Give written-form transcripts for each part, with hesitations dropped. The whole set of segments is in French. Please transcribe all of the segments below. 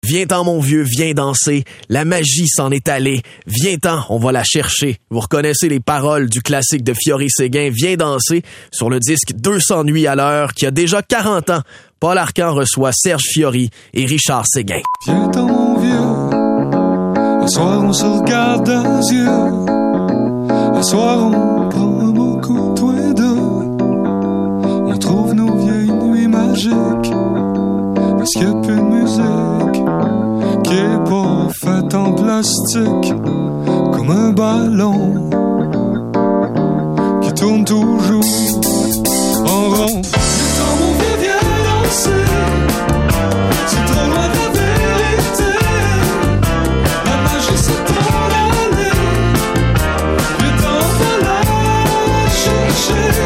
Viens-t'en, mon vieux, viens danser. La magie s'en est allée. Viens-t'en, on va la chercher. Vous reconnaissez les paroles du classique de Fiori-Séguin, Viens danser, sur le disque 200 nuits à l'heure, qui a déjà 40 ans. Paul Arcand reçoit Serge Fiori et Richard Séguin. Viens-t'en, mon vieux. Un soir, on se regarde dans les yeux. Un soir, on prend un beau coup, toi et deux. On trouve nos vieilles nuits magiques. Parce qu'il n'y a plus de musique qui est pas faite en plastique, comme un ballon qui tourne toujours en rond. Quand mon vieux vient danser, c'est trop loin de la vérité. La magie s'est en allée, le temps va la chercher.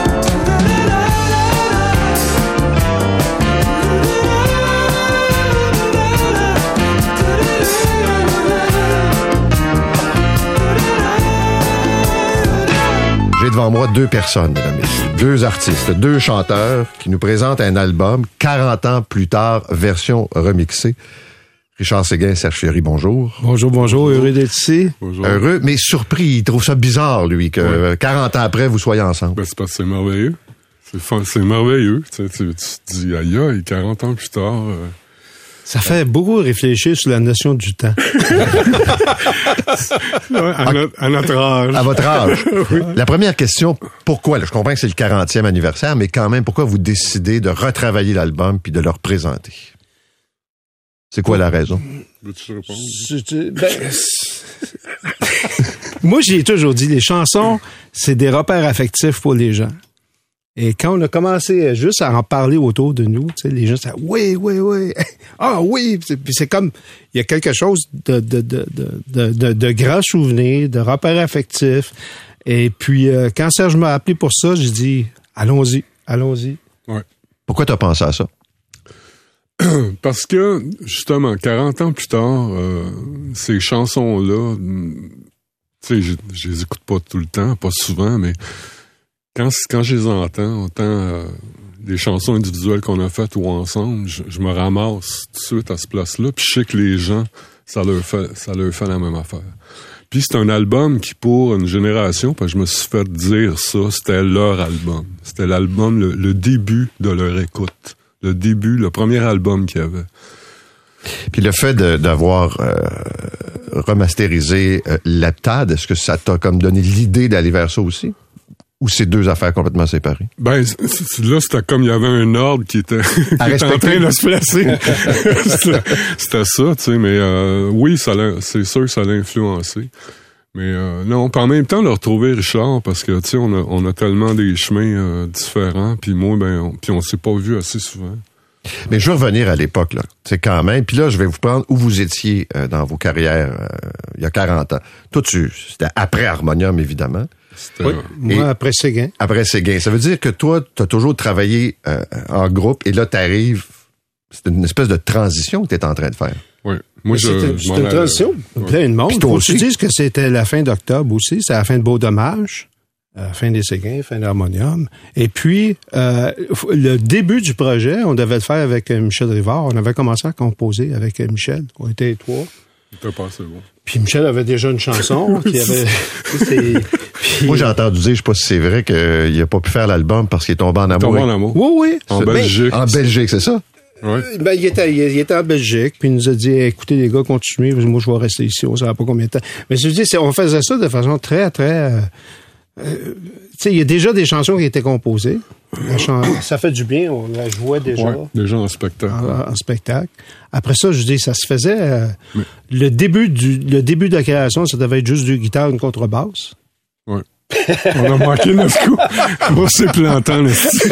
J'ai devant moi deux personnes, mesdames et messieurs, deux artistes, deux chanteurs qui nous présentent un album 40 ans plus tard, version remixée. Richard Séguin, Serge Fiori, bonjour. Bonjour, heureux d'être ici. Bonjour. Heureux, mais surpris, il trouve ça bizarre, lui, que 40 ans après, vous soyez ensemble. Ben, c'est parce que c'est merveilleux. C'est merveilleux. Tu te dis, aïe, 40 ans plus tard... Ça fait beaucoup réfléchir sur la notion du temps. À notre âge. À votre âge. Oui. La première question, pourquoi? Là, je comprends que c'est le 40e anniversaire, mais quand même, pourquoi vous décidez de retravailler l'album puis de le représenter? C'est quoi la raison? Veux-tu répondre? Moi, j'ai toujours dit, les chansons, c'est des repères affectifs pour les gens. Et quand on a commencé juste à en parler autour de nous, tu sais, les gens disaient oui, ah oui, puis c'est comme il y a quelque chose de grands souvenirs, de repères affectifs. Et puis quand Serge m'a appelé pour ça, j'ai dit allons-y. Ouais. Pourquoi t'as pensé à ça? Parce que justement 40 ans plus tard, ces chansons-là, tu sais, je les écoute pas tout le temps, pas souvent, mais quand je les entends, autant des chansons individuelles qu'on a faites ou ensemble, je me ramasse tout de suite à ce place-là, puis je sais que les gens, ça leur fait la même affaire. Puis c'est un album qui, pour une génération, parce que je me suis fait dire ça, c'était leur album. C'était l'album, le début de leur écoute. Le premier album qu'il y avait. Puis le fait d'avoir remasterisé l'Heptade, est-ce que ça t'a comme donné l'idée d'aller vers ça aussi? Ou c'est deux affaires complètement séparées? Ben, là, c'était comme il y avait un ordre qui était, en train de se placer. c'était ça, tu sais, mais oui, c'est sûr que ça l'a influencé. Mais non, puis en même temps, le retrouver Richard, parce que, tu sais, on a tellement des chemins différents, puis moi, puis on s'est pas vu assez souvent. Mais je veux revenir à l'époque, là. C'est quand même. Puis là, je vais vous prendre où vous étiez dans vos carrières il y a 40 ans. Toi, c'était après Harmonium, évidemment. Oui, moi, après Séguin. Après Séguin. Ça veut dire que toi, t'as toujours travaillé en groupe et là, t'arrives... C'est une espèce de transition que t'es en train de faire. Oui. Moi, c'est une transition. Plein de monde. Il faut que tu dises que c'était la fin d'octobre aussi. C'est la fin de Beau Dommage. Fin des Séguins, fin d'Harmonium. Et puis, le début du projet, on devait le faire avec Michel Rivard. On avait commencé à composer avec Michel. On était trois. C'était pas assez bon. Puis Michel avait déjà une chanson. Puis moi, j'ai entendu dire, je sais pas si c'est vrai, qu'il a pas pu faire l'album parce qu'il est tombé en amour. Oui. En Belgique. En Belgique, c'est ça? Oui. Il était en Belgique, puis il nous a dit, écoutez les gars, continuez, moi je vais rester ici, on ne saura pas combien de temps. Mais je dis, on faisait ça de façon très, très... tu sais, il y a déjà des chansons qui étaient composées. Ça fait du bien, on la jouait déjà. Ouais, déjà en spectacle. En spectacle. Après ça, je dis, ça se faisait... le début de la création, ça devait être juste deux guitares, une contrebasse. Oui. On a manqué notre coup. On s'est planté en esti.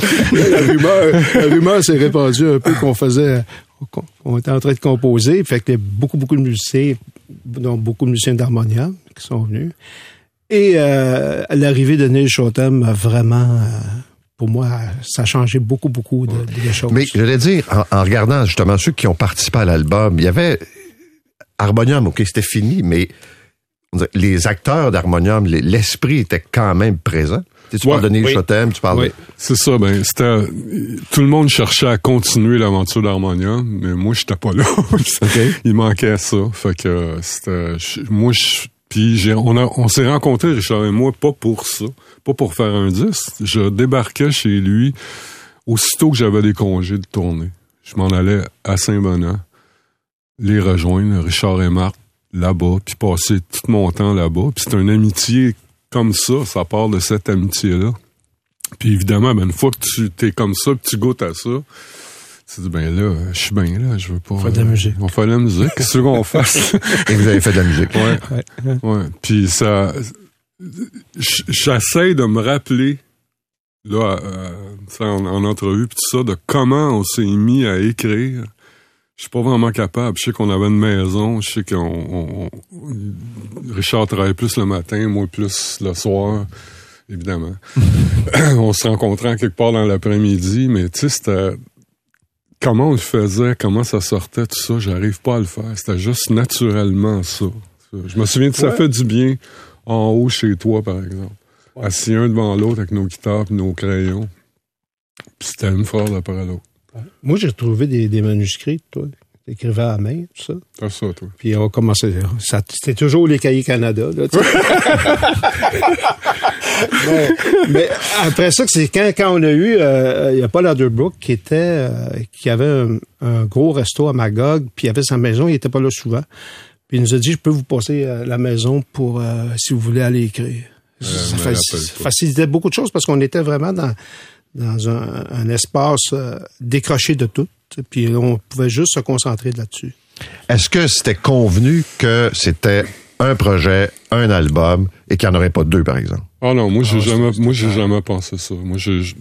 La rumeur s'est répandue un peu qu'on était en train de composer. Fait que beaucoup de musiciens, dont beaucoup de musiciens d'Harmonium qui sont venus. Et l'arrivée de Neil Chotem a vraiment, pour moi, ça a changé beaucoup de choses. Mais je voulais dire, en regardant justement ceux qui ont participé à l'album, il y avait Harmonium, OK, c'était fini, mais les acteurs d'Harmonium, l'esprit était quand même présent. Tu parles de Neil Chotem, tu parles de... C'est ça, tout le monde cherchait à continuer l'aventure d'Harmonium, mais moi, j'étais pas là. Okay. Il manquait ça. Fait que on s'est rencontrés, Richard et moi, pas pour ça, pas pour faire un disque. Je débarquais chez lui aussitôt que j'avais des congés de tournée. Je m'en allais à Saint-Bonnet, les rejoindre, Richard et Marc, là-bas, puis passer tout mon temps là-bas. Puis c'est une amitié comme ça part de cette amitié-là. Puis évidemment, une fois que tu t'es comme ça, que tu goûtes à ça, tu dis, là, je suis bien là, je veux pas... On fait de la musique. On fait de la musique, qu'est-ce qu'on fasse? Et vous avez fait de la musique. Ouais. Puis ça... J'essaie de me rappeler, là, en entrevue, puis tout ça, de comment on s'est mis à écrire. Je suis pas vraiment capable. Je sais qu'on avait une maison, je sais Richard travaillait plus le matin, moi plus le soir, évidemment. On se rencontrait quelque part dans l'après-midi, mais tu sais, c'était... Comment on le faisait, comment ça sortait, tout ça, j'arrive pas à le faire. C'était juste naturellement ça. Je me souviens que ça fait du bien en haut chez toi, par exemple. Ouais. Assis un devant l'autre avec nos guitares et nos crayons. Puis c'était une phrase après l'autre. Moi, j'ai trouvé des manuscrits, toi. T'écrivais à la main, tout ça. C'est ça, toi. Puis on commençait... C'était toujours les Cahiers Canada, là, tu sais. mais après ça, c'est quand on a eu... il y a Paul Adderbrook qui avait un gros resto à Magog, puis il avait sa maison, il était pas là souvent. Puis il nous a dit, je peux vous passer la maison pour si vous voulez aller écrire. Ça facilitait beaucoup de choses parce qu'on était vraiment dans un espace décroché de tout. Puis on pouvait juste se concentrer là-dessus. Est-ce que c'était convenu que c'était un projet, un album, et qu'il n'y en aurait pas deux, par exemple? Ah non, moi, j'ai jamais pensé ça. Moi,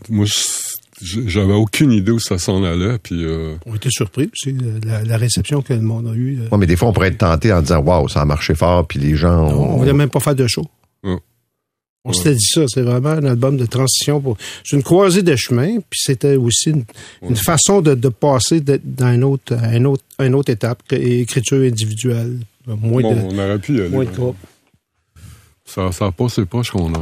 j'avais aucune idée où ça s'en allait, puis... On était surpris aussi, la réception que le monde a eue. Oui, mais des fois, on pourrait être tenté en disant « Wow, ça a marché fort », puis les gens... On ne voulait même pas faire de show. On s'était dit ça, c'est vraiment un album de transition. C'est une croisée de chemin, puis c'était aussi une façon de passer dans une autre étape, écriture individuelle. On aurait pu y aller. Moins de trop. Ça a pas ses poches qu'on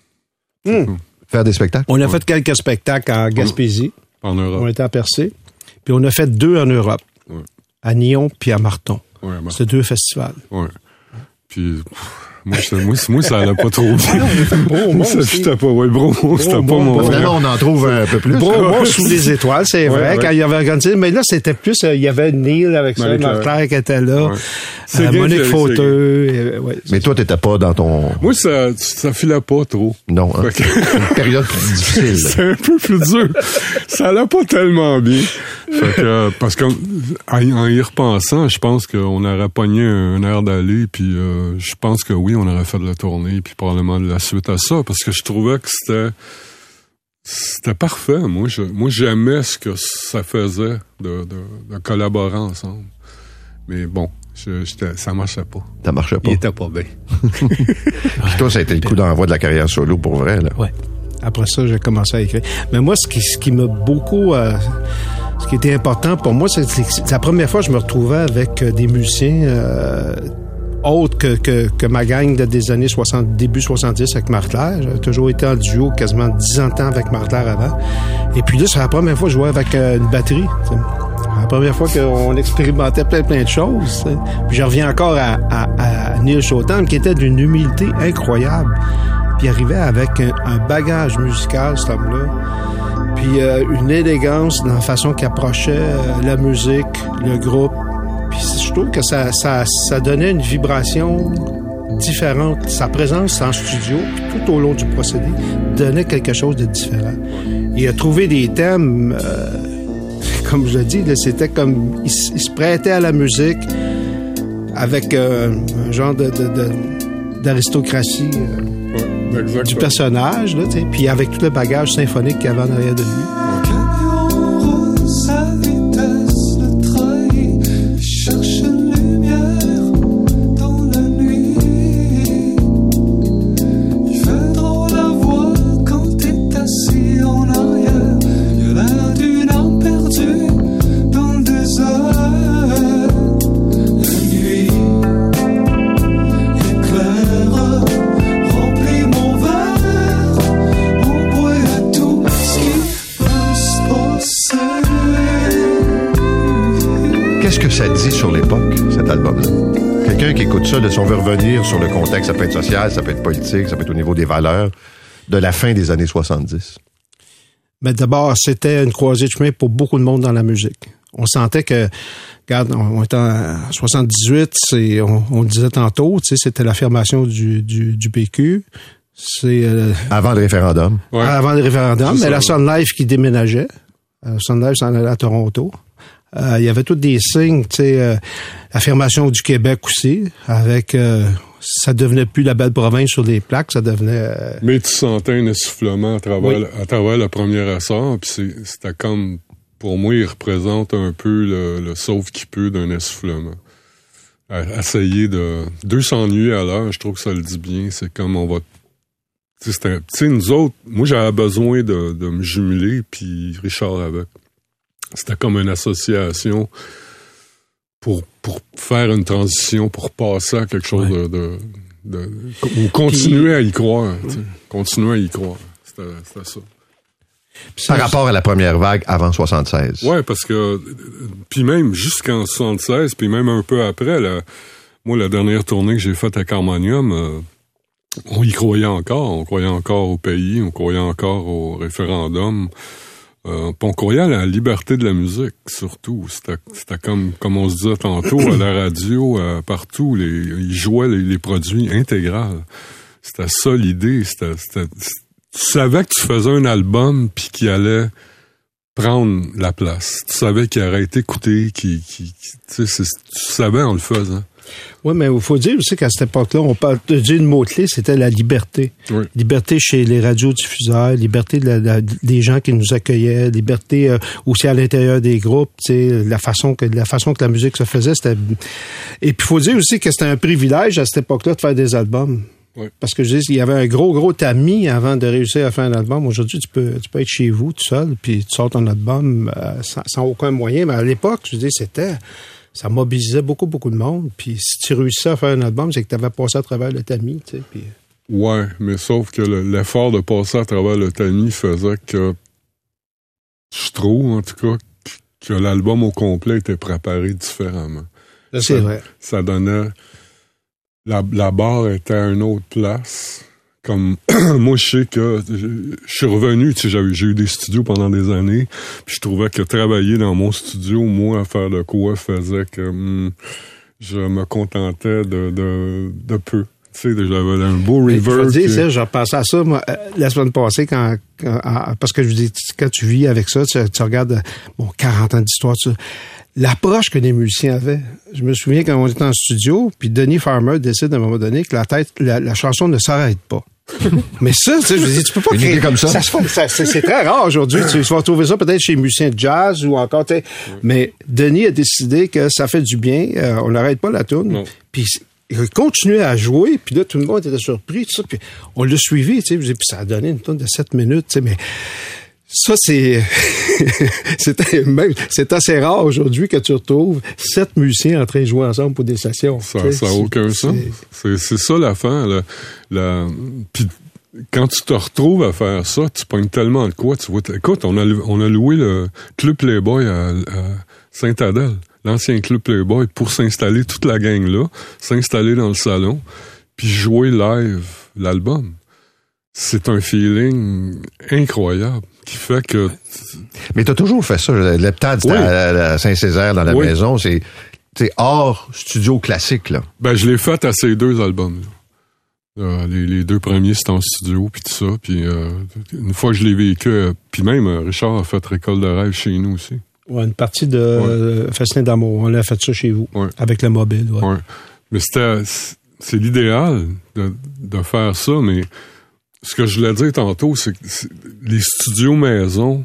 a. Faire des spectacles? On a fait quelques spectacles en Gaspésie. En Europe. On était à Percé. Puis on a fait 2 en Europe. Ouais. À Nyon puis à Marton. Ouais, c'était 2 festivals. Ouais. Puis... Moi, ça allait pas trop bien. Ça fitait pas. Ouais, Bromont, c'était pas mon... Finalement, on en trouve un peu plus. Bromont sous les étoiles, c'est vrai, quand il y avait organisé. Mais là, c'était plus, il y avait Neil avec ça, Marc-Claire qui était là, Monique Fauteux. Mais toi, t'étais pas dans ton... Moi, ça filait pas trop. Non, hein? C'est une période plus difficile. C'est un peu plus dur. Ça allait pas tellement bien. Fait que, parce qu'en y repensant, je pense qu'on aurait pogné un air d'aller, puis je pense que oui, on aurait fait de la tournée, puis probablement de la suite à ça, parce que je trouvais que c'était parfait. Moi, j'aimais ce que ça faisait de collaborer ensemble. Mais bon, ça marchait pas. Ça marchait pas. Il était pas bien. Puis toi, ça a été le coup d'envoi de la carrière solo pour vrai, là. Ouais. Après ça, j'ai commencé à écrire. Mais moi, ce qui m'a beaucoup... ce qui était important pour moi, c'est la première fois que je me retrouvais avec des musiciens autres que ma gang des années 60, début 70 avec Marc-Claire. J'avais toujours été en duo quasiment 10 ans de temps avec Marc-Claire avant. Et puis là, c'est la première fois que je jouais avec une batterie. T'sais. La première fois qu'on expérimentait plein de choses. T'sais. Puis je reviens encore à Neil Chotem, qui était d'une humilité incroyable. Puis il arrivait avec un bagage musical, cet homme-là. Puis une élégance dans la façon qu'il approchait la musique, le groupe. Puis je trouve que ça donnait une vibration différente. Sa présence en studio, puis tout au long du procédé, donnait quelque chose de différent. Il a trouvé des thèmes, comme je l'ai dit, là, c'était comme... Il se prêtait à la musique avec un genre d'aristocratie... du personnage, là, puis avec tout le bagage symphonique qu'il y avait en arrière de lui. On cet album-là. Quelqu'un qui écoute ça, si on veut revenir sur le contexte, ça peut être social, ça peut être politique, ça peut être au niveau des valeurs, de la fin des années 70. Mais d'abord, c'était une croisée de chemin pour beaucoup de monde dans la musique. On sentait que, regarde, on était en 78, on le disait tantôt, tu sais, c'était l'affirmation du PQ. C'est avant le référendum. Ouais. Avant le référendum, mais la Sun Life qui déménageait. Sun Life s'en allait à Toronto. Il y avait tous des signes, tu sais, affirmation du Québec aussi, avec ça devenait plus la belle province sur les plaques, ça devenait... Mais tu sentais un essoufflement à travers le premier essor, puis c'était comme, pour moi, il représente un peu le sauve qui peut d'un essoufflement. Essayer de 200 nuits à l'heure, je trouve que ça le dit bien, c'est comme on va... Tu sais, nous autres, moi j'avais besoin de me jumeler, puis Richard avec. C'était comme une association pour faire une transition, pour passer à quelque chose ou continuer à y croire. Tu sais, continuer à y croire. C'était ça. Par rapport à la première vague avant 76. Ouais, parce que puis même jusqu'en 76, puis même un peu après, moi la dernière tournée que j'ai faite à Harmonium, on y croyait encore. On croyait encore au pays, on croyait encore au référendum. On croyait à la liberté de la musique, surtout. C'était comme on se disait tantôt, à la radio, partout, ils jouaient les produits intégrales. C'était ça l'idée. Tu savais que tu faisais un album puis qu'il allait prendre la place. Tu savais qu'il aurait été écouté, tu savais en le faisant. Oui, mais il faut dire aussi qu'à cette époque-là, on parle de dire une mot-clé, c'était la liberté. Oui. Liberté chez les radiodiffuseurs, liberté des gens qui nous accueillaient, liberté aussi à l'intérieur des groupes, tu sais, la façon que la musique se faisait, c'était... Et puis il faut dire aussi que c'était un privilège à cette époque-là de faire des albums. Oui. Parce que je dis, il y avait un gros tamis avant de réussir à faire un album. Aujourd'hui, tu peux être chez vous tout seul, puis tu sors ton album sans aucun moyen. Mais à l'époque, je dis, ça mobilisait beaucoup de monde. Puis si tu réussissais à faire un album, c'est que tu avais passé à travers le tamis, tu sais. Puis... Ouais, mais sauf que l'effort de passer à travers le tamis faisait que, je trouve en tout cas, que l'album au complet était préparé différemment. C'est vrai. Ça donnait... La barre était à une autre place. Comme moi, je sais que je suis revenu, tu sais, j'ai eu des studios pendant des années, puis je trouvais que travailler dans mon studio, moi, à faire de quoi, faisait que je me contentais de peu. Tu sais, j'avais un beau reverb. Je veux dire, je repensais à ça, moi, la semaine passée, parce que je vous dis, quand tu vis avec ça, tu regardes, 40 ans d'histoire, l'approche que les musiciens avaient. Je me souviens quand on était en studio, puis Denis Farmer décide à un moment donné que la chanson ne s'arrête pas. Mais ça, tu sais, je veux dire, tu peux pas créer comme ça. C'est très rare aujourd'hui. Tu vas retrouver ça peut-être chez les musiciens de jazz ou encore, tu sais. Mais Denis a décidé que ça fait du bien. On n'arrête pas la tourne. Puis il continuait à jouer, puis là, tout le monde était surpris, tout ça. Puis on l'a suivi, tu sais. Puis ça a donné une tourne de 7 minutes, tu sais. Mais ça, c'est assez rare aujourd'hui que tu retrouves 7 musiciens en train de jouer ensemble pour des sessions. Ça n'a aucun sens. C'est ça l'affaire. Puis quand tu te retrouves à faire ça, tu pognes tellement de quoi. Tu vois, écoute, on a loué le Club Playboy à Saint-Adèle, l'ancien Club Playboy, pour s'installer, toute la gang-là, s'installer dans le salon, puis jouer live l'album. C'est un feeling incroyable. Qui fait que... Mais t'as toujours fait ça. L'heptade, c'était à Saint-Césaire, dans la maison. C'est hors studio classique, là. Ben, je l'ai fait à ces 2 albums-là. Les 2 premiers, c'était en studio, puis tout ça. Puis une fois que je l'ai vécu, puis même Richard a fait Récolte de rêve chez nous aussi. Ouais, une partie de Festin d'amour. On l'a fait ça chez vous, avec le mobile. Ouais. Mais c'est l'idéal de faire ça, mais... Ce que je voulais dire tantôt, c'est que les studios maison,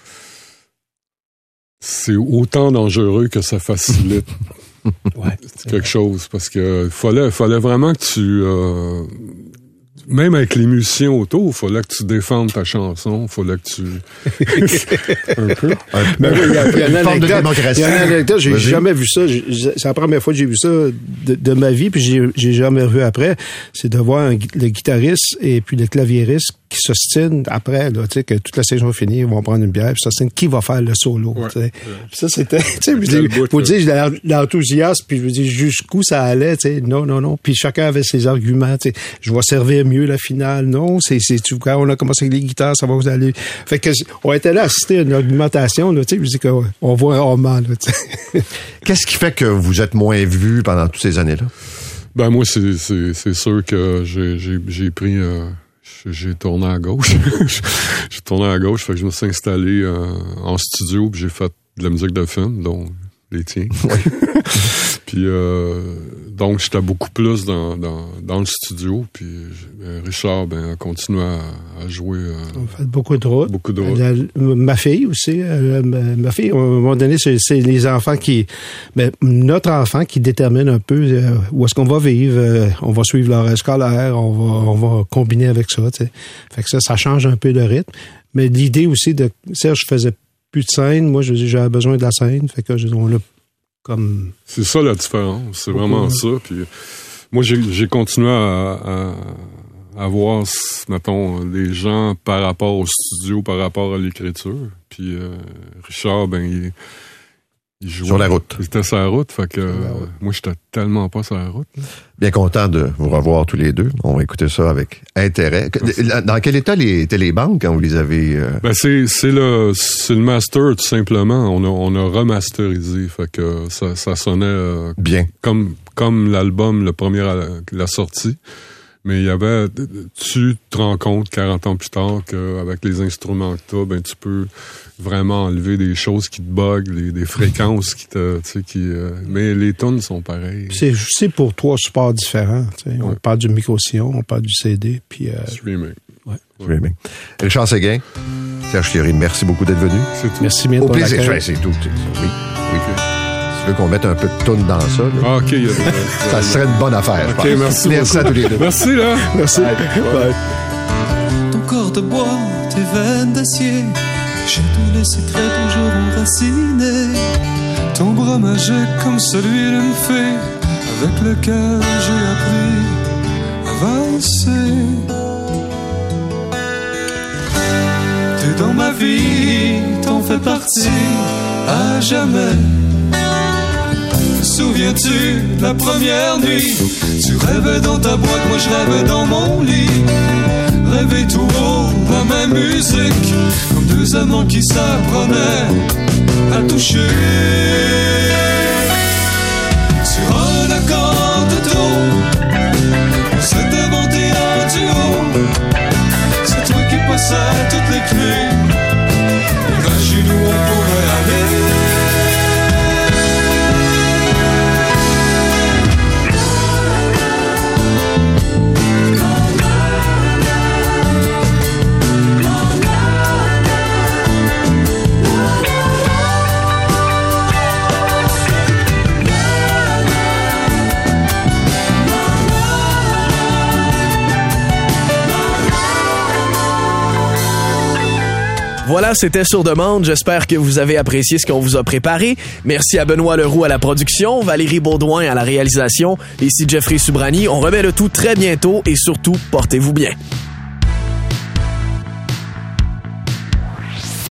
c'est autant dangereux que ça facilite quelque chose. Parce que fallait vraiment que tu... même avec les musiciens autour, il fallait que tu défendes ta chanson, il fallait que tu... un peu. Mais oui, il y a une anecdote, j'ai jamais vu ça. C'est la première fois que j'ai vu ça de ma vie, puis j'ai jamais revu après. C'est de voir le guitariste et puis le claviériste qui s'ostinent après, là, tu sais, que toute la saison est finie, ils vont prendre une bière, puis s'ostinent qui va faire le solo, tu sais. Puis ça, c'était, tu sais, faut dire, j'ai l'enthousiasme, puis je veux dire, jusqu'où ça allait, tu sais, non. Puis chacun avait ses arguments, tu sais. Je vais servir mieux la finale, non, c'est quand on a commencé avec les guitares, ça va vous aller. Fait que, on était là à assister à une argumentation, là, tu sais, je dis qu'on voit un roman, là, tu sais. Qu'est-ce qui fait que vous êtes moins vu pendant toutes ces années-là? Ben, moi, c'est sûr que j'ai pris, j'ai tourné à gauche. J'ai tourné à gauche, fait que je me suis installé en studio, puis j'ai fait de la musique de film, dont les tiens. Puis donc j'étais beaucoup plus dans le studio, puis Richard a continué à jouer. On fait beaucoup de routes. Beaucoup de routes. Ma fille aussi, ma fille, à un moment donné, c'est les enfants notre enfant qui détermine un peu où est-ce qu'on va vivre. On va suivre l'horaire scolaire, on va combiner avec ça, tu sais. Fait que ça change un peu de rythme. Mais l'idée aussi de Serge faisais plus de scène. Moi, j'avais besoin de la scène. Fait que on l'a comme... C'est ça la différence. C'est vraiment ça. Puis moi, j'ai continué à voir, mettons, les gens par rapport au studio, par rapport à l'écriture. Puis Richard, il jouait. Sur la route. Il était sur la route. Fait que moi, j'étais tellement pas sur la route. Là. Bien content de vous revoir tous les deux. On va écouter ça avec intérêt. Dans quel état les télébanques quand vous les avez... c'est le master, tout simplement. On a remasterisé. Fait que ça sonnait... bien. Comme l'album, le premier à la sortie. Mais il y avait... Tu te rends compte 40 ans plus tard qu'avec les instruments que t'as, tu peux vraiment enlever des choses qui te buggent, des fréquences qui te... mais les tunes sont pareilles. C'est pour 3 supports différents. Ouais. On parle du micro-sillon, on parle du CD, puis... Streaming. Ouais. Streaming. Richard Séguin, Serge Thierry, merci beaucoup d'être venu. C'est tout. Merci bien. Au plaisir. C'est tout. Oui. Tu veux qu'on mette un peu de toune dans ça? Là? Ah, OK. Ça serait une bonne affaire, je pense. Merci à tous les deux. Merci, là. Merci. Bye. Ton corps de bois, tes veines d'acier, j'ai tous les secrets toujours enracinés. Ton bras magique comme celui d'une fée, avec lequel j'ai appris à valser. T'es dans ma vie, t'en fais partie à jamais. Souviens-tu de la première nuit? Tu rêvais dans ta boîte, moi je rêvais dans mon lit. Rêver tout haut, la même musique, comme 2 amants qui s'apprenaient à toucher. Sur un accord de do, on s'est inventé un duo. C'est toi qui possèdes toutes les clés. Imagine où on pourrait aller. Voilà, c'était Sur demande. J'espère que vous avez apprécié ce qu'on vous a préparé. Merci à Benoît Leroux à la production, Valérie Baudouin à la réalisation. Ici Jeffrey Subrani. On remet le tout très bientôt et surtout, portez-vous bien.